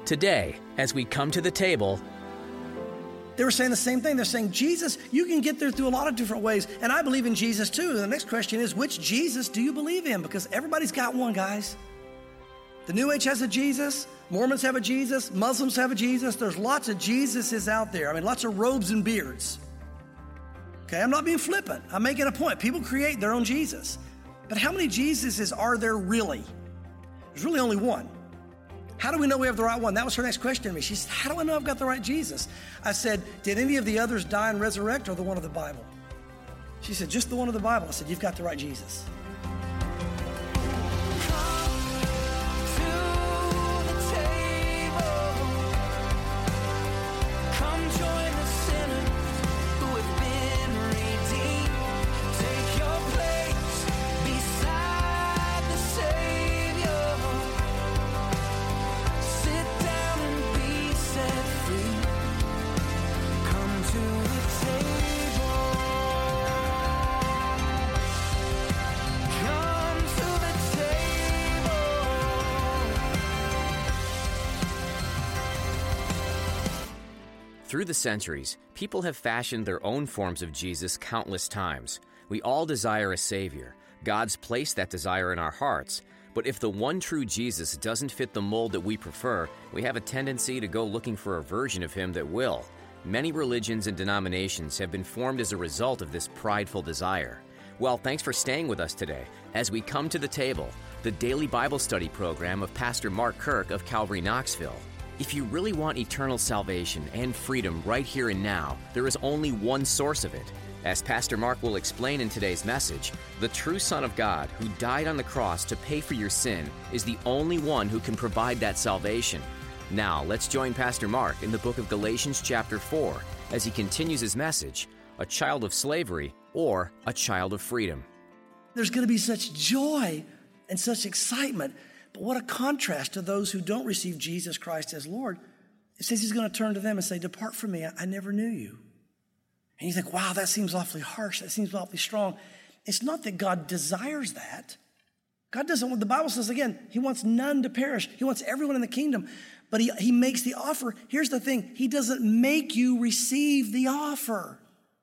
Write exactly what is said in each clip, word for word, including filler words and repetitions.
Today, as we come to the table, they were saying the same thing. They're saying, Jesus, you can get there through a lot of different ways. And I believe in Jesus too. And the next question is, which Jesus do you believe in? Because everybody's got one, guys. The New Age has a Jesus. Mormons have a Jesus. Muslims have a Jesus. There's lots of Jesuses out there. I mean, lots of robes and beards. Okay, I'm not being flippant. I'm making a point. People create their own Jesus. But how many Jesuses are there really? There's really only one. How do we know we have the right one? That was her next question to me. She said, how do I know I've got the right Jesus? I said, did any of the others die and resurrect or the one of the Bible? She said, just the one of the Bible. I said, you've got the right Jesus. through the centuries, people have fashioned their own forms of Jesus countless times. We all desire a Savior. God's placed that desire in our hearts. But if the one true Jesus doesn't fit the mold that we prefer, we have a tendency to go looking for a version of Him that will. Many religions and denominations have been formed as a result of this prideful desire. Well, thanks for staying with us today as we come to the table, the daily Bible study program of Pastor Mark Kirk of Calvary Knoxville. If you really want eternal salvation and freedom right here and now, there is only one source of it. As Pastor Mark will explain in today's message, the true Son of God who died on the cross to pay for your sin is the only one who can provide that salvation. Now, let's join Pastor Mark in the book of Galatians chapter four as he continues his message, a child of slavery or a child of freedom. There's going to be such joy and such excitement. But what a contrast to those who don't receive Jesus Christ as Lord. It says He's going to turn to them and say, "Depart from me, I never knew you." And you think, wow, that seems awfully harsh. That seems awfully strong. It's not that God desires that. God doesn't, the Bible says, again, He wants none to perish. He wants everyone in the kingdom. But He, he makes the offer. Here's the thing. He doesn't make you receive the offer.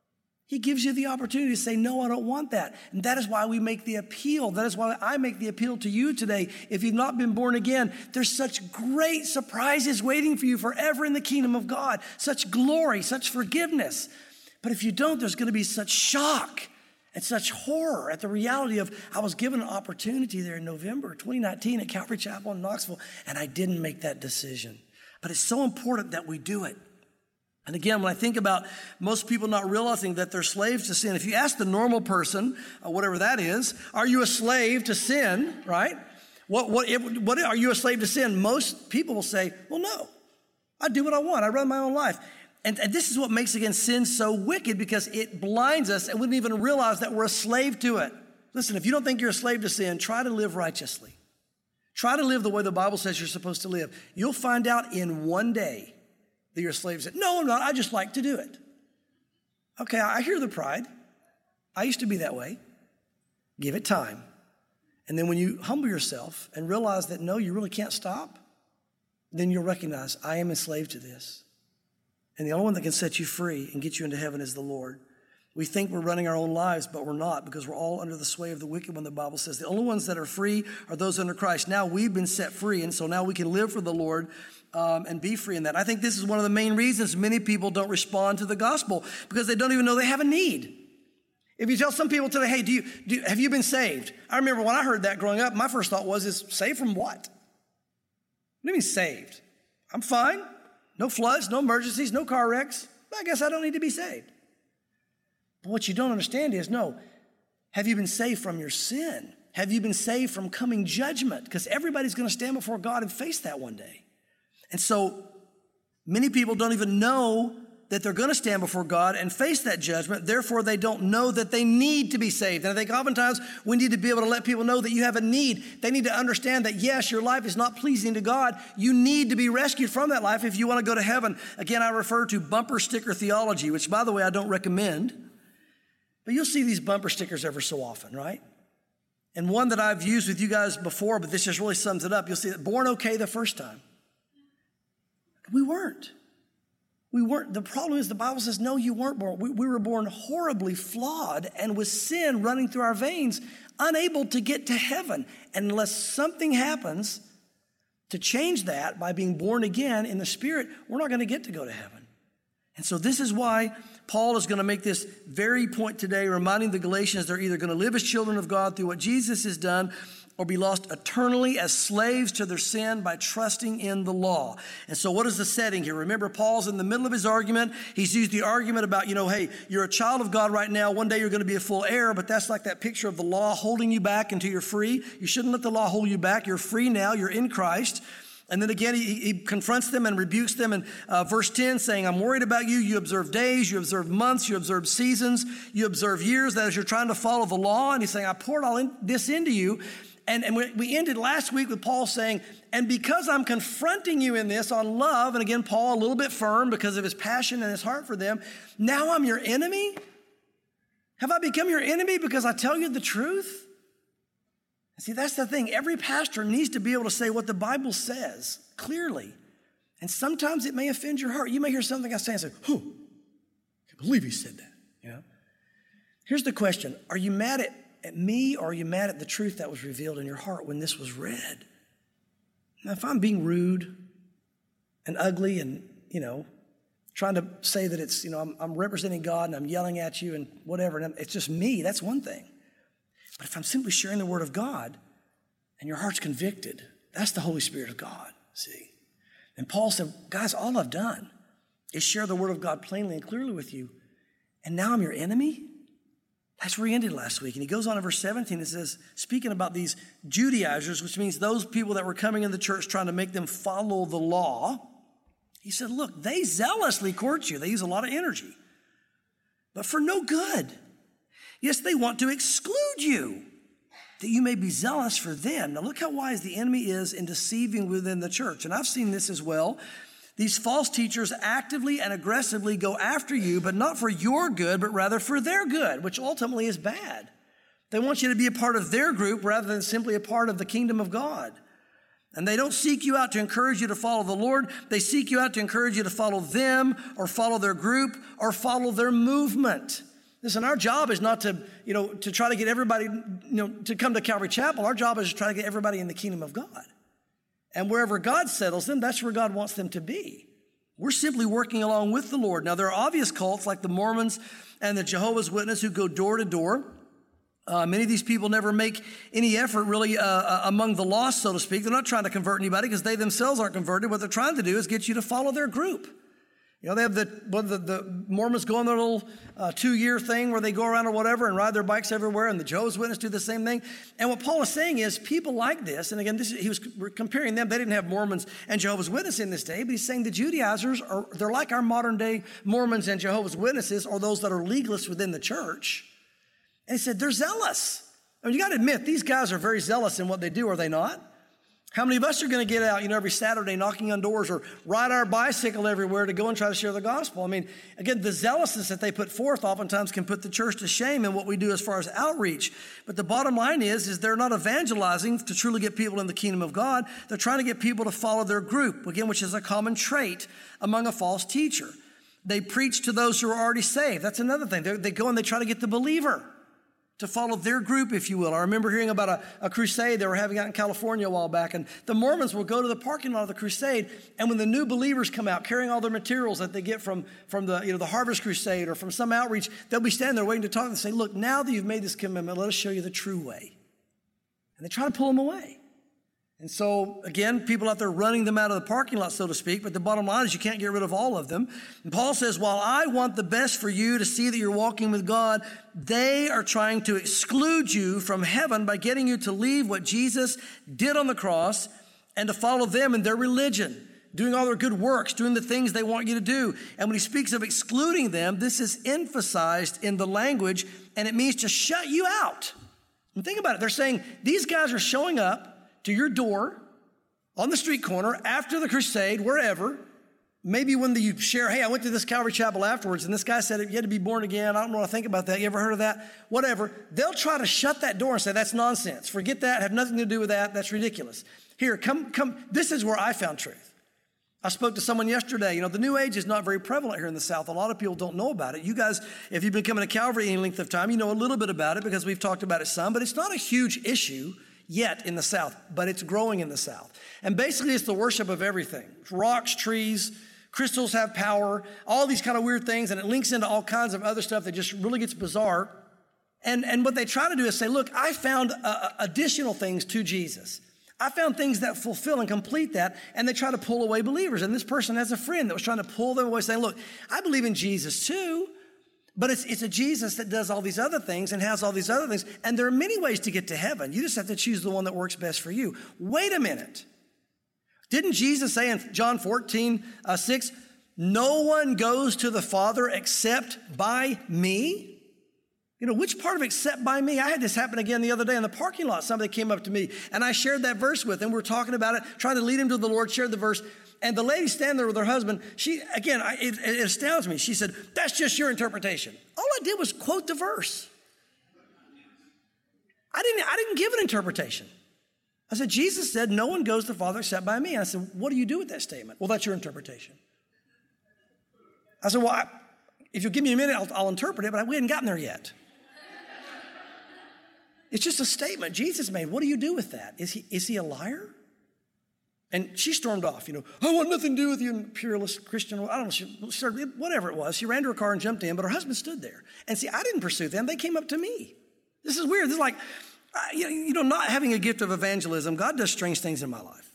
He gives you the opportunity to say, no, I don't want that. And that is why we make the appeal. That is why I make the appeal to you today. If you've not been born again, there's such great surprises waiting for you forever in the kingdom of God. Such glory, such forgiveness. But if you don't, there's going to be such shock and such horror at the reality of, I was given an opportunity there in November twenty nineteen at Calvary Chapel in Knoxville, and I didn't make that decision. But it's so important that we do it. And again, when I think about most people not realizing that they're slaves to sin, if you ask the normal person, uh, whatever that is, are you a slave to sin, right? What, what, if, what, are you a slave to sin? Most people will say, well, no, I do what I want. I run my own life. And, and this is what makes, again, sin so wicked, because it blinds us and we don't even realize that we're a slave to it. Listen, if you don't think you're a slave to sin, try to live righteously. Try to live the way the Bible says you're supposed to live. You'll find out in one day that you're a slave to sin. No, I'm not. I just like to do it. Okay, I hear the pride. I used to be that way. Give it time. And then when you humble yourself and realize that, no, you really can't stop, then you'll recognize, I am enslaved to this. And the only one that can set you free and get you into heaven is the Lord. We think we're running our own lives, but we're not, because we're all under the sway of the wicked one. The Bible says the only ones that are free are those under Christ. Now we've been set free, and so now we can live for the Lord um, and be free in that. I think this is one of the main reasons many people don't respond to the gospel, because they don't even know they have a need. If you tell some people today, hey, do you, do, have you been saved? I remember when I heard that growing up, my first thought was, is saved from what? What do you mean saved? I'm fine. No floods, no emergencies, no car wrecks. I guess I don't need to be saved. But what you don't understand is, no, have you been saved from your sin? Have you been saved from coming judgment? Because everybody's going to stand before God and face that one day. And so many people don't even know that they're going to stand before God and face that judgment. Therefore, they don't know that they need to be saved. And I think oftentimes we need to be able to let people know that you have a need. They need to understand that, yes, your life is not pleasing to God. You need to be rescued from that life if you want to go to heaven. Again, I refer to bumper sticker theology, which, by the way, I don't recommend. But you'll see these bumper stickers ever so often, right? And one that I've used with you guys before, but this just really sums it up. You'll see that born okay the first time. We weren't. We weren't. The problem is the Bible says, no, you weren't born. We, we were born horribly flawed and with sin running through our veins, unable to get to heaven. And unless something happens to change that by being born again in the Spirit, we're not going to get to go to heaven. And so this is why Paul is going to make this very point today, reminding the Galatians they're either going to live as children of God through what Jesus has done, or be lost eternally as slaves to their sin by trusting in the law. And so what is the setting here? Remember, Paul's in the middle of his argument. He's used the argument about, you know, hey, you're a child of God right now. One day you're going to be a full heir, but that's like that picture of the law holding you back until you're free. You shouldn't let the law hold you back. You're free now. You're in Christ. And then again, he, he confronts them and rebukes them in uh, verse ten, saying, I'm worried about you. You observe days, you observe months, you observe seasons, you observe years. That is, you're trying to follow the law. And he's saying, I poured all in, this into you. And, and we ended last week with Paul saying, and because I'm confronting you in this on love, and again, Paul a little bit firm because of his passion and his heart for them, now I'm your enemy? Have I become your enemy because I tell you the truth? See, that's the thing. Every pastor needs to be able to say what the Bible says clearly. And sometimes it may offend your heart. You may hear something I say and say, oh, I can't believe he said that. You know? Here's the question. Are you mad at At me, or are you mad at the truth that was revealed in your heart when this was read? Now, if I'm being rude and ugly and, you know, trying to say that it's, you know, I'm, I'm representing God and I'm yelling at you and whatever, and it's just me, that's one thing. But if I'm simply sharing the word of God and your heart's convicted, that's the Holy Spirit of God, see? And Paul said, guys, all I've done is share the word of God plainly and clearly with you, and now I'm your enemy? That's where he ended last week. And he goes on in verse seventeen, it says, speaking about these Judaizers, which means those people that were coming in the church trying to make them follow the law. He said, look, they zealously court you. They use a lot of energy, but for no good. Yes, they want to exclude you, that you may be zealous for them. Now look how wise the enemy is in deceiving within the church. And I've seen this as well. These false teachers actively and aggressively go after you, but not for your good, but rather for their good, which ultimately is bad. They want you to be a part of their group rather than simply a part of the kingdom of God. And they don't seek you out to encourage you to follow the Lord. They seek you out to encourage you to follow them or follow their group or follow their movement. Listen, our job is not to, you know, to try to get everybody, you know, to come to Calvary Chapel. Our job is to try to get everybody in the kingdom of God. And wherever God settles them, that's where God wants them to be. We're simply working along with the Lord. Now, there are obvious cults like the Mormons and the Jehovah's Witnesses who go door to door. Uh, many of these people never make any effort really uh, among the lost, so to speak. They're not trying to convert anybody because they themselves aren't converted. What they're trying to do is get you to follow their group. You know, they have the, well, the, the Mormons go on their little uh, two-year thing where they go around or whatever and ride their bikes everywhere, and the Jehovah's Witnesses do the same thing. And what Paul is saying is people like this, and again, this, he was comparing them. They didn't have Mormons and Jehovah's Witnesses in this day, but he's saying the Judaizers, are they're like our modern-day Mormons and Jehovah's Witnesses, or those that are legalists within the church. And he said they're zealous. I mean, you got to admit, these guys are very zealous in what they do, are they not? How many of us are going to get out, you know, every Saturday knocking on doors or ride our bicycle everywhere to go and try to share the gospel? I mean, again, the zealousness that they put forth oftentimes can put the church to shame in what we do as far as outreach. But the bottom line is, is they're not evangelizing to truly get people in the kingdom of God. They're trying to get people to follow their group, again, which is a common trait among a false teacher. They preach to those who are already saved. That's another thing. They're, they go and they try to get the believer to follow their group, if you will. I remember hearing about a, a crusade they were having out in California a while back, and the Mormons will go to the parking lot of the crusade, and when the new believers come out carrying all their materials that they get from, from the, you know, the Harvest Crusade or from some outreach, they'll be standing there waiting to talk and say, look, now that you've made this commitment, let us show you the true way. And they try to pull them away. And so, again, people out there running them out of the parking lot, so to speak, but the bottom line is you can't get rid of all of them. And Paul says, while I want the best for you to see that you're walking with God, they are trying to exclude you from heaven by getting you to leave what Jesus did on the cross and to follow them in their religion, doing all their good works, doing the things they want you to do. And when he speaks of excluding them, this is emphasized in the language, and it means to shut you out. And think about it. They're saying these guys are showing up to your door, on the street corner, after the crusade, wherever. Maybe when the, you share, hey, I went to this Calvary Chapel afterwards, and this guy said you had to be born again. I don't know what I think about that. You ever heard of that? Whatever. They'll try to shut that door and say, that's nonsense. Forget that. Have nothing to do with that. That's ridiculous. Here, come, come. This is where I found truth. I spoke to someone yesterday. You know, the New Age is not very prevalent here in the South. A lot of people don't know about it. You guys, if you've been coming to Calvary any length of time, you know a little bit about it because we've talked about it some, but it's not a huge issue yet in the South, but it's growing in the South. And basically it's the worship of everything. Rocks, trees, crystals have power, all these kind of weird things, and it links into all kinds of other stuff that just really gets bizarre. And, and what they try to do is say, look, I found uh, additional things to Jesus. I found things that fulfill and complete that, and they try to pull away believers. And this person has a friend that was trying to pull them away, saying, look, I believe in Jesus too, but it's, it's a Jesus that does all these other things and has all these other things. And there are many ways to get to heaven. You just have to choose the one that works best for you. Wait a minute. Didn't Jesus say in John fourteen, uh, six, no one goes to the Father except by me? You know, which part of except by me? I had this happen again the other day in the parking lot. Somebody came up to me and I shared that verse with him. We were talking about it, trying to lead him to the Lord, shared the verse. And the lady standing there with her husband, she, again, I, it, it astounds me. She said, that's just your interpretation. All I did was quote the verse. I didn't, I didn't give an interpretation. I said, Jesus said, no one goes to the Father except by me. And I said, what do you do with that statement? Well, that's your interpretation. I said, well, I, if you'll give me a minute, I'll, I'll interpret it, but we hadn't gotten there yet. It's just a statement Jesus made. What do you do with that? Is he, is he a liar? And she stormed off, you know, I want nothing to do with you, imperialist Christian. I don't know, she started, whatever it was. She ran to her car and jumped in, but her husband stood there. And see, I didn't pursue them. They came up to me. This is weird. This is like, uh, you, you know, not having a gift of evangelism, God does strange things in my life.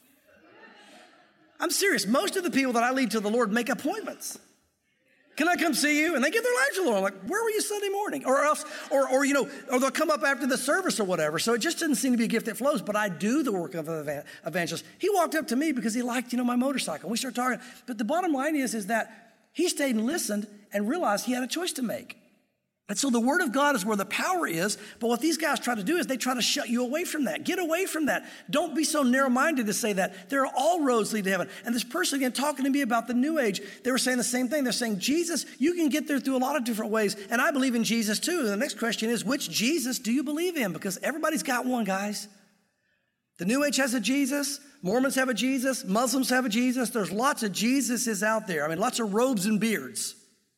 I'm serious. Most of the people that I lead to the Lord make appointments. Can I come see you? And they give their lives to the Lord. I'm like, where were you Sunday morning? Or else, or, or, you know, or they'll come up after the service or whatever. So it just doesn't seem to be a gift that flows, but I do the work of an evangelist. He walked up to me because he liked, you know, my motorcycle. We started talking. But the bottom line is, is that he stayed and listened and realized he had a choice to make. And so the word of God is where the power is, but what these guys try to do is they try to shut you away from that. Get away from that. Don't be so narrow-minded to say that. There are all roads lead to heaven. And this person, again, talking to me about the New Age, they were saying the same thing. They're saying, Jesus, you can get there through a lot of different ways, and I believe in Jesus too. And the next question is, which Jesus do you believe in? Because everybody's got one, guys. The New Age has a Jesus. Mormons have a Jesus. Muslims have a Jesus. There's lots of Jesuses out there. I mean, lots of robes and beards.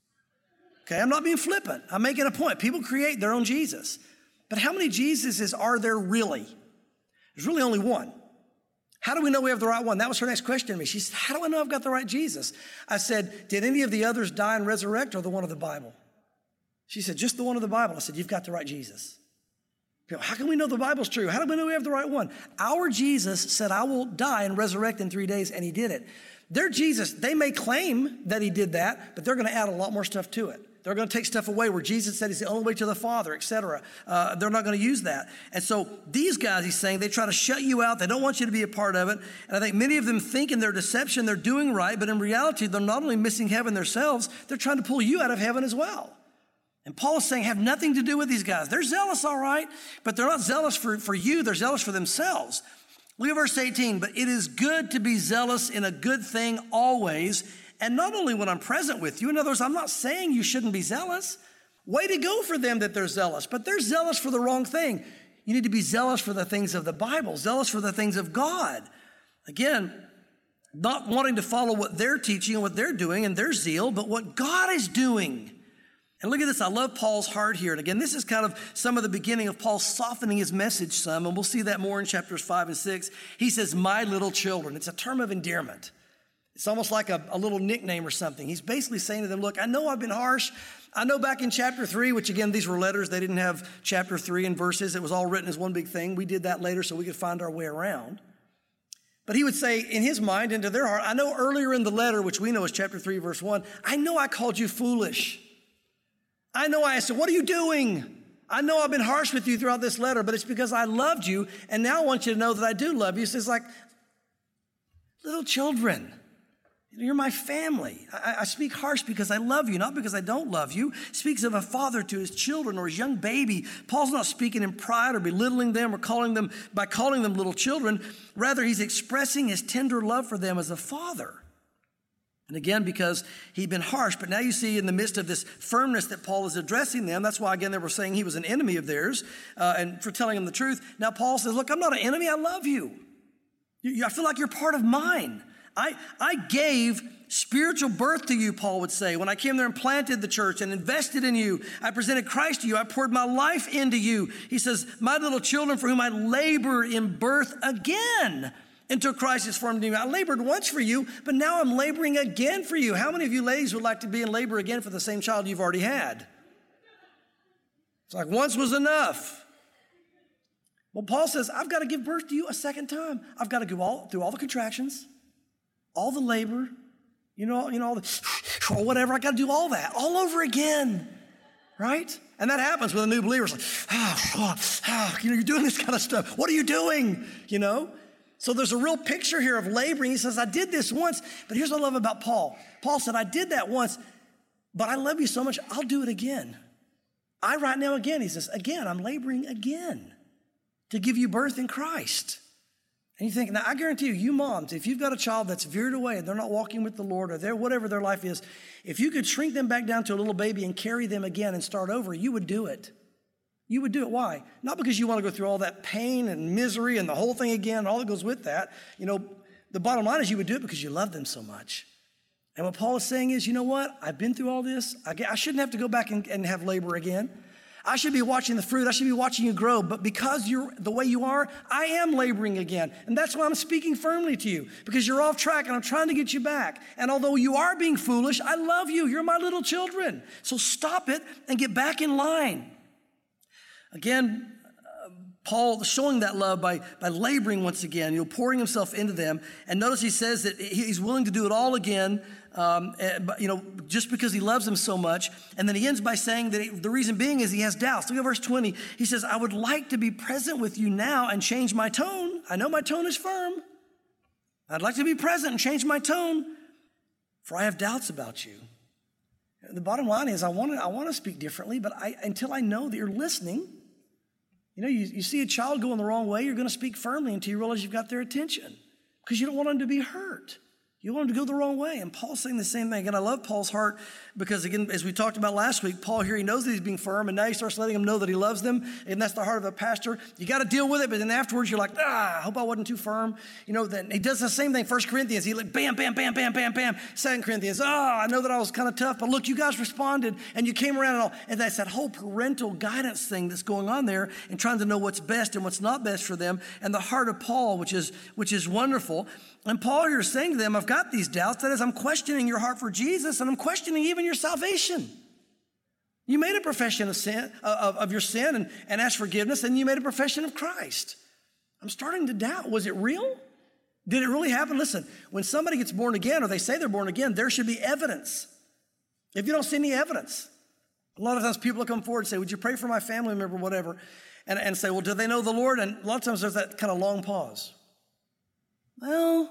Okay, I'm not being flippant. I'm making a point. People create their own Jesus. But how many Jesuses are there really? There's really only one. How do we know we have the right one? That was her next question to me. She said, how do I know I've got the right Jesus? I said, did any of the others die and resurrect or the one of the Bible? She said, just the one of the Bible. I said, you've got the right Jesus. People, how can we know the Bible's true? How do we know we have the right one? Our Jesus said, I will die and resurrect in three days, and he did it. Their Jesus, they may claim that he did that, but they're going to add a lot more stuff to it. They're going to take stuff away where Jesus said he's the only way to the Father, et cetera. Uh, they're not going to use that. And so these guys, he's saying, they try to shut you out. They don't want you to be a part of it. And I think many of them think in their deception they're doing right, but in reality, they're not only missing heaven themselves, they're trying to pull you out of heaven as well. And Paul is saying, have nothing to do with these guys. They're zealous, all right, but they're not zealous for, for you. They're zealous for themselves. Look at verse eighteen. But it is good to be zealous in a good thing always, and not only when I'm present with you. In other words, I'm not saying you shouldn't be zealous. Way to go for them that they're zealous, but they're zealous for the wrong thing. You need to be zealous for the things of the Bible, zealous for the things of God. Again, not wanting to follow what they're teaching and what they're doing and their zeal, but what God is doing. And look at this. I love Paul's heart here. And again, this is kind of some of the beginning of Paul softening his message some, and we'll see that more in chapters five and six. He says, my little children. It's a term of endearment. It's almost like a, a little nickname or something. He's basically saying to them, look, I know I've been harsh. I know back in chapter three, which again, these were letters. They didn't have chapter three and verses. It was all written as one big thing. We did that later so we could find our way around. But he would say in his mind and to their heart, I know earlier in the letter, which we know is chapter three, verse one, I know I called you foolish. I know I said, what are you doing? I know I've been harsh with you throughout this letter, but it's because I loved you. And now I want you to know that I do love you. So it's like, little children, you're my family. I, I speak harsh because I love you, not because I don't love you. He speaks of a father to his children or his young baby. Paul's not speaking in pride or belittling them or calling them by calling them little children. Rather, he's expressing his tender love for them as a father. And again, because he'd been harsh, but now you see in the midst of this firmness that Paul is addressing them, that's why, again, they were saying he was an enemy of theirs uh, and for telling them the truth. Now Paul says, look, I'm not an enemy, I love you. you. I feel like you're part of mine. I, I gave spiritual birth to you, Paul would say. When I came there and planted the church and invested in you, I presented Christ to you. I poured my life into you. He says, my little children for whom I labor in birth again until Christ is formed in you. I labored once for you, but now I'm laboring again for you. How many of you ladies would like to be in labor again for the same child you've already had? It's like once was enough. Well, Paul says, I've got to give birth to you a second time. I've got to go all through all the contractions, all the labor, you know, you know, all the, or whatever. I got to do all that all over again, right? And that happens with a new believer. It's like, oh, oh, oh, you know, you're doing this kind of stuff. What are you doing? You know? So there's a real picture here of laboring. He says, I did this once, but here's what I love about Paul. Paul said, I did that once, but I love you so much, I'll do it again. I right now again, he says, again, I'm laboring again to give you birth in Christ. And you think, now I guarantee you, you moms, if you've got a child that's veered away and they're not walking with the Lord or they're whatever their life is, if you could shrink them back down to a little baby and carry them again and start over, you would do it. You would do it. Why? Not because you want to go through all that pain and misery and the whole thing again and all that goes with that. You know, the bottom line is you would do it because you love them so much. And what Paul is saying is, you know what? I've been through all this. I, I shouldn't have to go back and, and have labor again. I should be watching the fruit. I should be watching you grow. But because you're the way you are, I am laboring again. And that's why I'm speaking firmly to you, because you're off track and I'm trying to get you back. And although you are being foolish, I love you. You're my little children. So stop it and get back in line. Again, uh, Paul showing that love by, by laboring once again, you know, pouring himself into them. And notice he says that he's willing to do it all again, um, but, you know, just because he loves them so much. And then he ends by saying that he, the reason being is he has doubts. Look at verse twenty. He says, I would like to be present with you now and change my tone. I know my tone is firm. I'd like to be present and change my tone, for I have doubts about you. The bottom line is I want to, I want to speak differently, but I, until I know that you're listening. You know, you, you see a child going the wrong way, you're going to speak firmly until you realize you've got their attention because you don't want them to be hurt. You want them to go the wrong way. And Paul's saying the same thing. And I love Paul's heart because, again, as we talked about last week, Paul here, he knows that he's being firm, and now he starts letting them know that he loves them. And that's the heart of a pastor. You got to deal with it, but then afterwards you're like, ah, I hope I wasn't too firm. You know, then he does the same thing. First Corinthians, he like, bam, bam, bam, bam, bam, bam. Second Corinthians, oh, I know that I was kind of tough, but look, you guys responded, and you came around and all. And that's that whole parental guidance thing that's going on there and trying to know what's best and what's not best for them. And the heart of Paul, which is, which is wonderful. And Paul here is saying to them, I've got these doubts. That is, I'm questioning your heart for Jesus, and I'm questioning even your salvation. You made a profession of sin, of, of your sin and, and asked forgiveness, and you made a profession of Christ. I'm starting to doubt. Was it real? Did it really happen? Listen, when somebody gets born again, or they say they're born again, there should be evidence. If you don't see any evidence, a lot of times people will come forward and say, would you pray for my family member, whatever, and, and say, well, do they know the Lord? And a lot of times there's that kind of long pause. Well,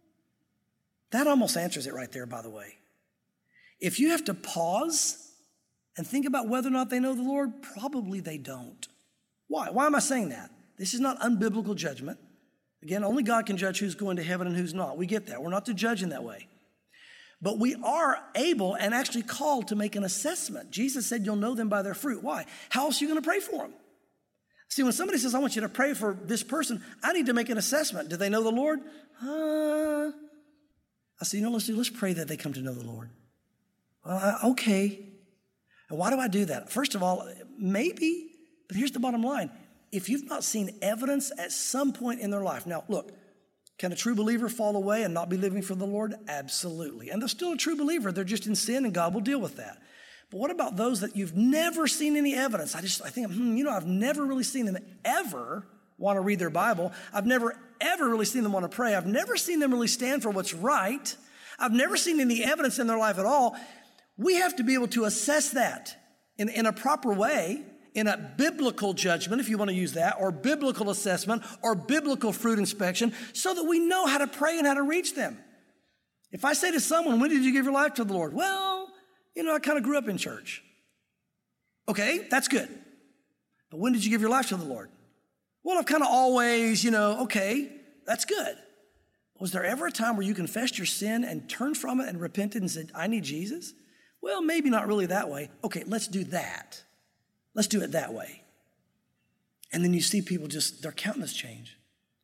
that almost answers it right there, by the way. If you have to pause and think about whether or not they know the Lord, probably they don't. Why? Why am I saying that? This is not unbiblical judgment. Again, only God can judge who's going to heaven and who's not. We get that. We're not to judge in that way. But we are able and actually called to make an assessment. Jesus said you'll know them by their fruit. Why? How else are you going to pray for them? See, when somebody says, I want you to pray for this person, I need to make an assessment. Do they know the Lord? Uh, I say, you know, let's do, let's pray that they come to know the Lord. Well, I, okay. And why do I do that? First of all, maybe, but here's the bottom line. If you've not seen evidence at some point in their life, now look, can a true believer fall away and not be living for the Lord? Absolutely. And they're still a true believer. They're just in sin, and God will deal with that. But what about those that you've never seen any evidence? I just, I think, hmm, you know, I've never really seen them ever want to read their Bible. I've never, ever really seen them want to pray. I've never seen them really stand for what's right. I've never seen any evidence in their life at all. We have to be able to assess that in, in a proper way, in a biblical judgment, if you want to use that, or biblical assessment, or biblical fruit inspection, so that we know how to pray and how to reach them. If I say to someone, when did you give your life to the Lord? Well, you know, I kind of grew up in church. Okay, that's good. But when did you give your life to the Lord? Well, I've kind of always, you know, okay, that's good. Was there ever a time where you confessed your sin and turned from it and repented and said, I need Jesus? Well, maybe not really that way. Okay, let's do that. Let's do it that way. And then you see people just, their countenance change.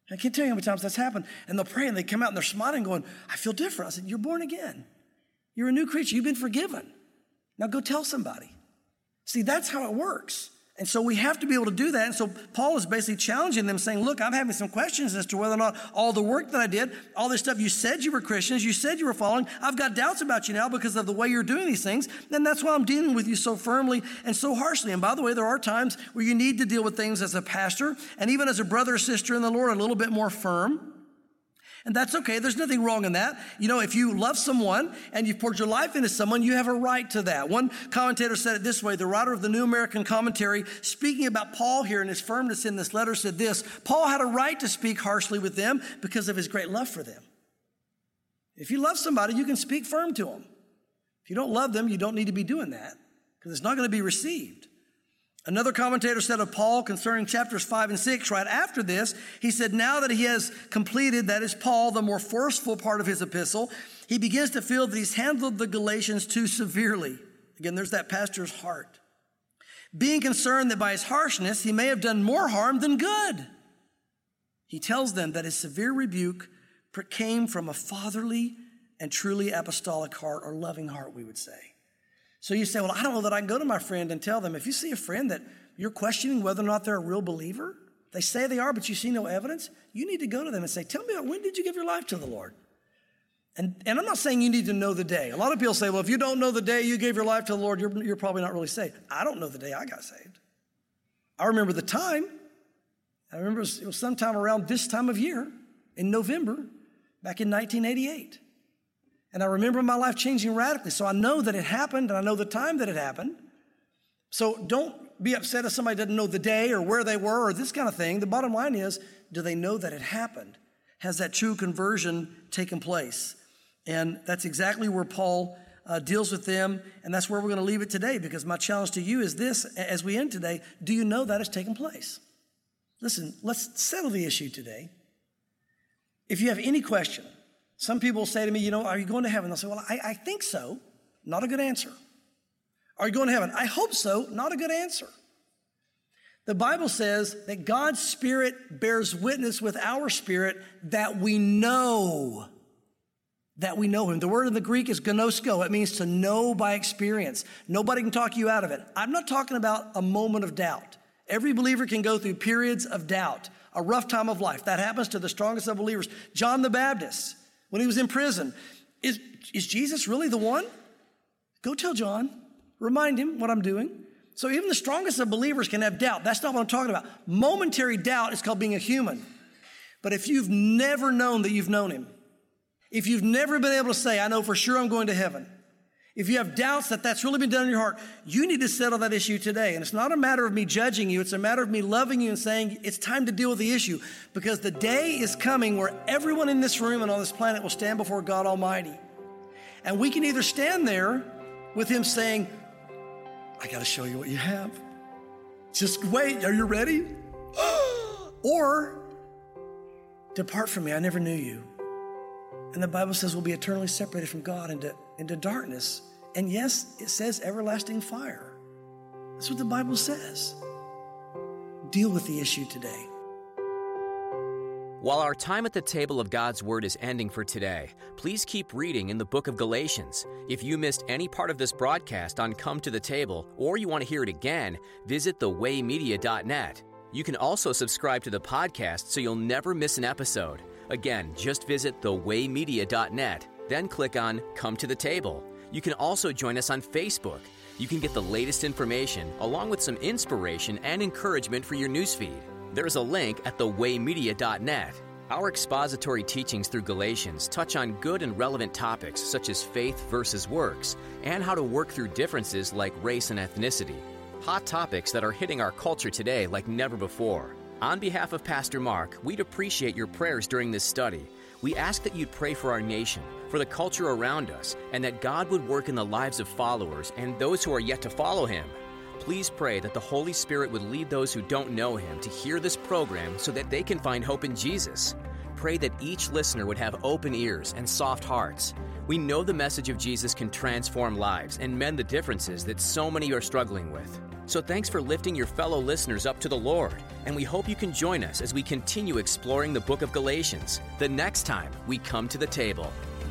I can't tell you how many times that's happened. And they'll pray and they come out and they're smiling going, I feel different. I said, you're born again. You're a new creature. You've been forgiven. Now go tell somebody. See, that's how it works. And so we have to be able to do that. And so Paul is basically challenging them, saying, look, I'm having some questions as to whether or not all the work that I did, all this stuff, you said you were Christians, you said you were following, I've got doubts about you now because of the way you're doing these things. And that's why I'm dealing with you so firmly and so harshly. And by the way, there are times where you need to deal with things as a pastor and even as a brother or sister in the Lord, a little bit more firm. And that's okay. There's nothing wrong in that. You know, if you love someone and you've poured your life into someone, you have a right to that. One commentator said it this way. The writer of the New American Commentary, speaking about Paul here and his firmness in this letter, said this: Paul had a right to speak harshly with them because of his great love for them. If you love somebody, you can speak firm to them. If you don't love them, you don't need to be doing that because it's not going to be received. Another commentator said of Paul concerning chapters five and six, right after this, he said, now that he has completed, that is Paul, the more forceful part of his epistle, he begins to feel that he's handled the Galatians too severely. Again, there's that pastor's heart. Being concerned that by his harshness, he may have done more harm than good. He tells them that his severe rebuke came from a fatherly and truly apostolic heart, or loving heart, we would say. So you say, well, I don't know that I can go to my friend and tell them. If you see a friend that you're questioning whether or not they're a real believer, they say they are, but you see no evidence, you need to go to them and say, tell me, when did you give your life to the Lord? And, and I'm not saying you need to know the day. A lot of people say, well, if you don't know the day you gave your life to the Lord, you're, you're probably not really saved. I don't know the day I got saved. I remember the time. I remember it was, it was sometime around this time of year in November, back in nineteen eighty-eight. And I remember my life changing radically. So I know that it happened, and I know the time that it happened. So don't be upset if somebody doesn't know the day or where they were or this kind of thing. The bottom line is, do they know that it happened? Has that true conversion taken place? And that's exactly where Paul uh, deals with them, and that's where we're going to leave it today, because my challenge to you is this, as we end today, do you know that has taken place? Listen, let's settle the issue today. If you have any question, some people say to me, you know, are you going to heaven? They'll say, well, I, I think so. Not a good answer. Are you going to heaven? I hope so. Not a good answer. The Bible says that God's Spirit bears witness with our spirit that we know, that we know him. The word in the Greek is gnosko. It means to know by experience. Nobody can talk you out of it. I'm not talking about a moment of doubt. Every believer can go through periods of doubt, a rough time of life. That happens to the strongest of believers. John the Baptist, when he was in prison, is, is Jesus really the one? Go tell John. Remind him what I'm doing. So even the strongest of believers can have doubt. That's not what I'm talking about. Momentary doubt is called being a human. But if you've never known that you've known him, if you've never been able to say, I know for sure I'm going to heaven, if you have doubts that that's really been done in your heart, you need to settle that issue today. And it's not a matter of me judging you. It's a matter of me loving you and saying it's time to deal with the issue, because the day is coming where everyone in this room and on this planet will stand before God Almighty. And we can either stand there with him saying, I got to show you what you have. Just wait. Are you ready? Or depart from me. I never knew you. And the Bible says we'll be eternally separated from God into, into darkness. And yes, it says everlasting fire. That's what the Bible says. Deal with the issue today. While our time at the table of God's Word is ending for today, please keep reading in the book of Galatians. If you missed any part of this broadcast on Come to the Table, or you want to hear it again, visit the way media dot net. You can also subscribe to the podcast so you'll never miss an episode. Again, just visit the way media dot net, then click on Come to the Table. You can also join us on Facebook. You can get the latest information, along with some inspiration and encouragement for your newsfeed. There's a link at the way media dot net. Our expository teachings through Galatians touch on good and relevant topics such as faith versus works, and how to work through differences like race and ethnicity. Hot topics that are hitting our culture today like never before. On behalf of Pastor Mark, we'd appreciate your prayers during this study. We ask that you'd pray for our nation, for the culture around us, and that God would work in the lives of followers and those who are yet to follow him. Please pray that the Holy Spirit would lead those who don't know him to hear this program so that they can find hope in Jesus. Pray that each listener would have open ears and soft hearts. We know the message of Jesus can transform lives and mend the differences that so many are struggling with. So thanks for lifting your fellow listeners up to the Lord, and we hope you can join us as we continue exploring the book of Galatians the next time we come to the table.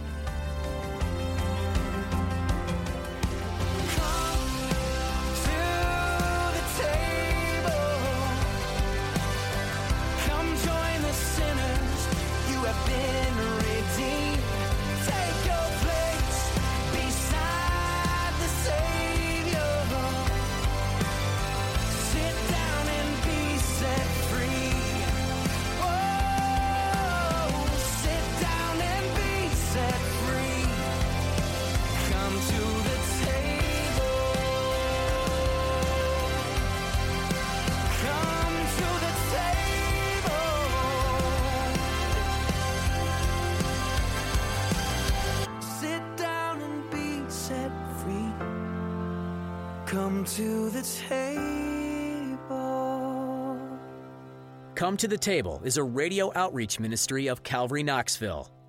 Come to the table. Come to the Table is a radio outreach ministry of Calvary Knoxville.